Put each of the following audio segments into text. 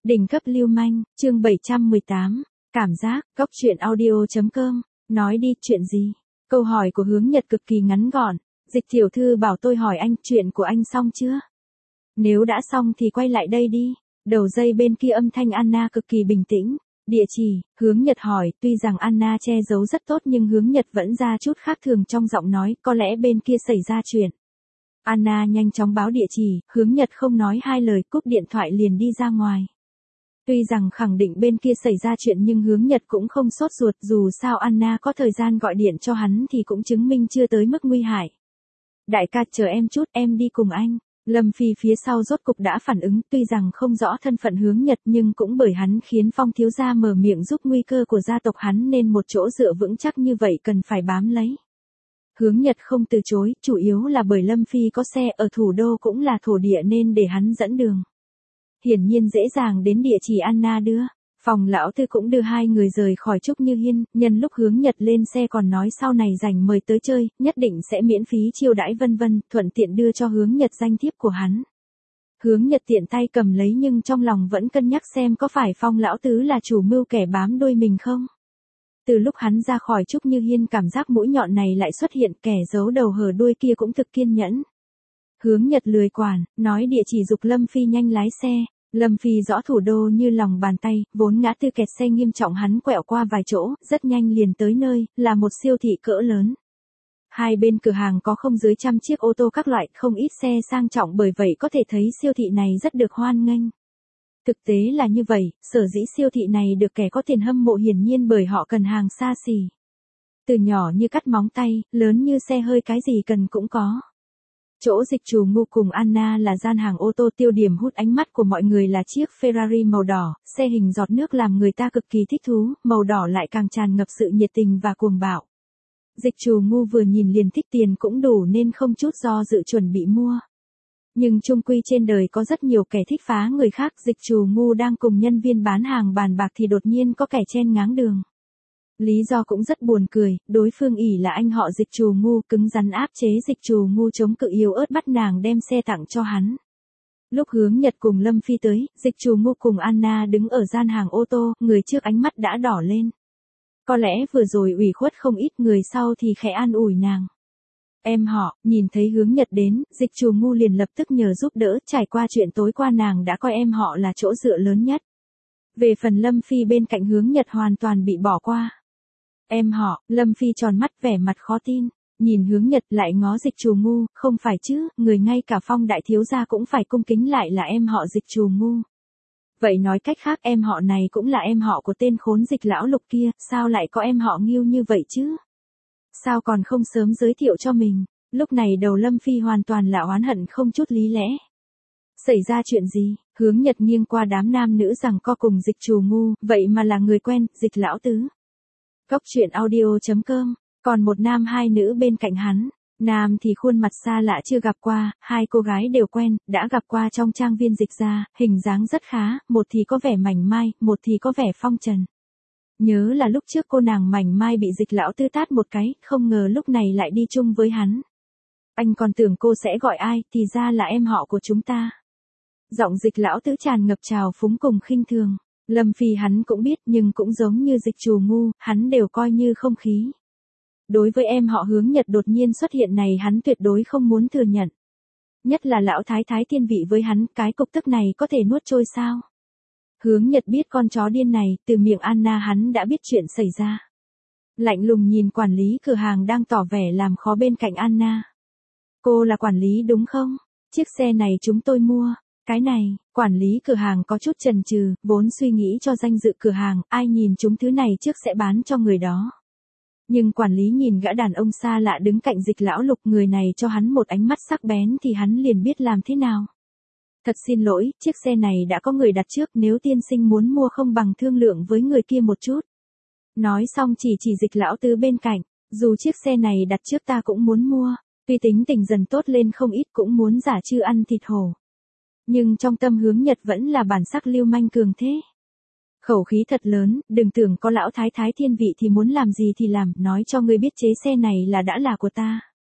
Đỉnh cấp lưu manh, chương 718, cảm giác, góc truyện audio.com, nói đi, chuyện gì? Câu hỏi của Hướng Nhật cực kỳ ngắn gọn, Dịch tiểu thư bảo tôi hỏi anh, chuyện của anh xong chưa? Nếu đã xong thì quay lại đây đi. Đầu dây bên kia âm thanh Anna cực kỳ bình tĩnh. Địa chỉ, Hướng Nhật hỏi, tuy rằng Anna che giấu rất tốt nhưng Hướng Nhật vẫn ra chút khác thường trong giọng nói, có lẽ bên kia xảy ra chuyện. Anna nhanh chóng báo địa chỉ, Hướng Nhật không nói hai lời, cúp điện thoại liền đi ra ngoài. Tuy rằng khẳng định bên kia xảy ra chuyện nhưng Hướng Nhật cũng không sốt ruột, dù sao Anna có thời gian gọi điện cho hắn thì cũng chứng minh chưa tới mức nguy hại. Đại ca chờ em chút, em đi cùng anh. Lâm Phi phía sau rốt cục đã phản ứng, tuy rằng không rõ thân phận Hướng Nhật nhưng cũng bởi hắn khiến Phong thiếu gia mở miệng giúp nguy cơ của gia tộc hắn nên một chỗ dựa vững chắc như vậy cần phải bám lấy. Hướng Nhật không từ chối, chủ yếu là bởi Lâm Phi có xe ở thủ đô cũng là thổ địa nên để hắn dẫn đường. Hiển nhiên dễ dàng đến địa chỉ Anna đưa. Phòng lão tư cũng đưa hai người rời khỏi Trúc Như Hiên, nhân lúc Hướng Nhật lên xe còn nói sau này rảnh mời tới chơi, nhất định sẽ miễn phí chiêu đãi vân vân, thuận tiện đưa cho Hướng Nhật danh thiếp của hắn. Hướng Nhật tiện tay cầm lấy nhưng trong lòng vẫn cân nhắc xem có phải Phong lão tứ là chủ mưu kẻ bám đuôi mình không. Từ lúc hắn ra khỏi Trúc Như Hiên cảm giác mũi nhọn này lại xuất hiện, kẻ giấu đầu hở đuôi kia cũng thực kiên nhẫn. Hướng Nhật lười quản, nói địa chỉ giục Lâm Phi nhanh lái xe. Lâm Phi rõ thủ đô như lòng bàn tay, vốn ngã tư kẹt xe nghiêm trọng hắn quẹo qua vài chỗ, rất nhanh liền tới nơi, là một siêu thị cỡ lớn. Hai bên cửa hàng có không dưới 100 chiếc ô tô các loại, không ít xe sang trọng, bởi vậy có thể thấy siêu thị này rất được hoan nghênh. Thực tế là như vậy, sở dĩ siêu thị này được kẻ có tiền hâm mộ hiển nhiên bởi họ cần hàng xa xỉ. Từ nhỏ như cắt móng tay, lớn như xe hơi, cái gì cần cũng có. Chỗ Dịch Trù Ngu cùng Anna là gian hàng ô tô, tiêu điểm hút ánh mắt của mọi người là chiếc Ferrari màu đỏ, xe hình giọt nước làm người ta cực kỳ thích thú, màu đỏ lại càng tràn ngập sự nhiệt tình và cuồng bạo. Dịch Trù Ngu vừa nhìn liền thích, tiền cũng đủ nên không chút do dự chuẩn bị mua. Nhưng chung quy trên đời có rất nhiều kẻ thích phá người khác, Dịch Trù Ngu đang cùng nhân viên bán hàng bàn bạc thì đột nhiên có kẻ chen ngáng đường. Lý do cũng rất buồn cười, đối phương ỷ là anh họ Dịch Trù Ngu, cứng rắn áp chế Dịch Trù Ngu chống cự yếu ớt, bắt nàng đem xe tặng cho hắn. Lúc Hướng Nhật cùng Lâm Phi tới, Dịch Trù Ngu cùng Anna đứng ở gian hàng ô tô, người trước ánh mắt đã đỏ lên. Có lẽ vừa rồi ủy khuất không ít, người sau thì khẽ an ủi nàng. Em họ, nhìn thấy Hướng Nhật đến, Dịch Trù Ngu liền lập tức nhờ giúp đỡ, trải qua chuyện tối qua nàng đã coi em họ là chỗ dựa lớn nhất. Về phần Lâm Phi bên cạnh Hướng Nhật hoàn toàn bị bỏ qua. Em họ, Lâm Phi tròn mắt vẻ mặt khó tin, nhìn Hướng Nhật lại ngó Dịch Trù Ngu, không phải chứ, người ngay cả Phong đại thiếu gia cũng phải cung kính lại là em họ Dịch Trù Ngu. Vậy nói cách khác em họ này cũng là em họ của tên khốn Dịch lão Lục kia, sao lại có em họ Ngưu như vậy chứ? Sao còn không sớm giới thiệu cho mình? Lúc này đầu Lâm Phi hoàn toàn là oán hận không chút lý lẽ. Xảy ra chuyện gì? Hướng Nhật nghiêng qua đám nam nữ rằng co cùng Dịch Trù Ngu, vậy mà là người quen, Dịch lão tứ. Góc truyện audio.com, còn một nam hai nữ bên cạnh hắn. Nam thì khuôn mặt xa lạ chưa gặp qua, hai cô gái đều quen, đã gặp qua trong trang viên Dịch gia, hình dáng rất khá, một thì có vẻ mảnh mai, một thì có vẻ phong trần. Nhớ là lúc trước cô nàng mảnh mai bị Dịch lão tư tát một cái, không ngờ lúc này lại đi chung với hắn. Anh còn tưởng cô sẽ gọi ai, thì ra là em họ của chúng ta. Giọng Dịch lão tứ tràn ngập trào phúng cùng khinh thường. Lâm Phi hắn cũng biết nhưng cũng giống như Dịch Trù Ngu, hắn đều coi như không khí. Đối với em họ Hướng Nhật đột nhiên xuất hiện này hắn tuyệt đối không muốn thừa nhận. Nhất là lão thái thái thiên vị với hắn, cái cục tức này có thể nuốt trôi sao? Hướng Nhật biết con chó điên này, từ miệng Anna hắn đã biết chuyện xảy ra. Lạnh lùng nhìn quản lý cửa hàng đang tỏ vẻ làm khó bên cạnh Anna. Cô là quản lý đúng không? Chiếc xe này chúng tôi mua. Cái này, quản lý cửa hàng có chút chần chừ, vốn suy nghĩ cho danh dự cửa hàng, ai nhìn chúng thứ này trước sẽ bán cho người đó. Nhưng quản lý nhìn gã đàn ông xa lạ đứng cạnh Dịch lão Lục, người này cho hắn một ánh mắt sắc bén thì hắn liền biết làm thế nào. Thật xin lỗi, chiếc xe này đã có người đặt trước, nếu tiên sinh muốn mua không bằng thương lượng với người kia một chút. Nói xong chỉ Dịch lão tứ bên cạnh, dù chiếc xe này đặt trước ta cũng muốn mua, tuy tính tình dần tốt lên không ít cũng muốn giả chư ăn thịt hổ. Nhưng trong tâm Hướng Nhật vẫn là bản sắc lưu manh cường thế. Khẩu khí thật lớn, đừng tưởng có lão thái thái thiên vị thì muốn làm gì thì làm, nói cho ngươi biết chế xe này là đã là của ta.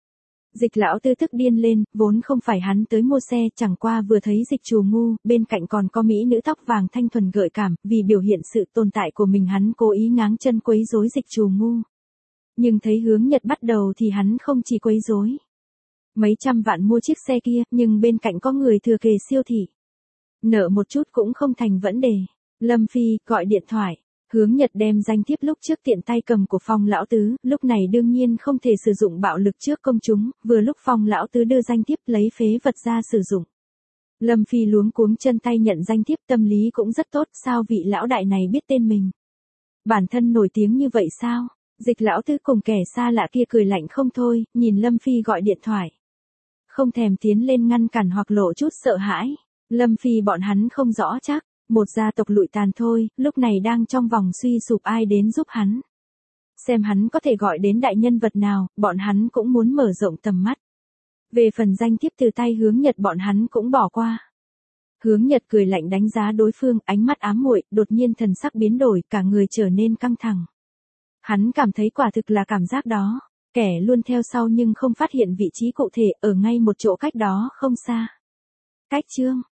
Dịch lão tư tức điên lên, vốn không phải hắn tới mua xe, chẳng qua vừa thấy dịch trù ngu, bên cạnh còn có mỹ nữ tóc vàng thanh thuần gợi cảm, vì biểu hiện sự tồn tại của mình hắn cố ý ngáng chân quấy rối dịch trù ngu. Nhưng thấy Hướng Nhật bắt đầu thì hắn không chỉ quấy rối. Mấy trăm vạn mua chiếc xe kia, nhưng bên cạnh có người thừa kề siêu thị. Nợ một chút cũng không thành vấn đề. Lâm Phi, gọi điện thoại. Hướng Nhật đem danh thiếp lúc trước tiện tay cầm của Phong lão tứ, lúc này đương nhiên không thể sử dụng bạo lực trước công chúng, vừa lúc Phong lão tứ đưa danh thiếp lấy phế vật ra sử dụng. Lâm Phi luống cuống chân tay nhận danh thiếp, tâm lý cũng rất tốt, sao vị lão đại này biết tên mình. Bản thân nổi tiếng như vậy sao? Dịch lão tứ cùng kẻ xa lạ kia cười lạnh không thôi, nhìn Lâm Phi gọi điện thoại. Không thèm tiến lên ngăn cản hoặc lộ chút sợ hãi. Lâm Phi bọn hắn không rõ chắc. Một gia tộc lụi tàn thôi, lúc này đang trong vòng suy sụp, ai đến giúp hắn. Xem hắn có thể gọi đến đại nhân vật nào, bọn hắn cũng muốn mở rộng tầm mắt. Về phần danh thiếp từ tay Hướng Nhật bọn hắn cũng bỏ qua. Hướng Nhật cười lạnh đánh giá đối phương, ánh mắt ám muội, đột nhiên thần sắc biến đổi, cả người trở nên căng thẳng. Hắn cảm thấy quả thực là cảm giác đó. Kẻ luôn theo sau nhưng không phát hiện vị trí cụ thể, ở ngay một chỗ cách đó không xa. Cách chương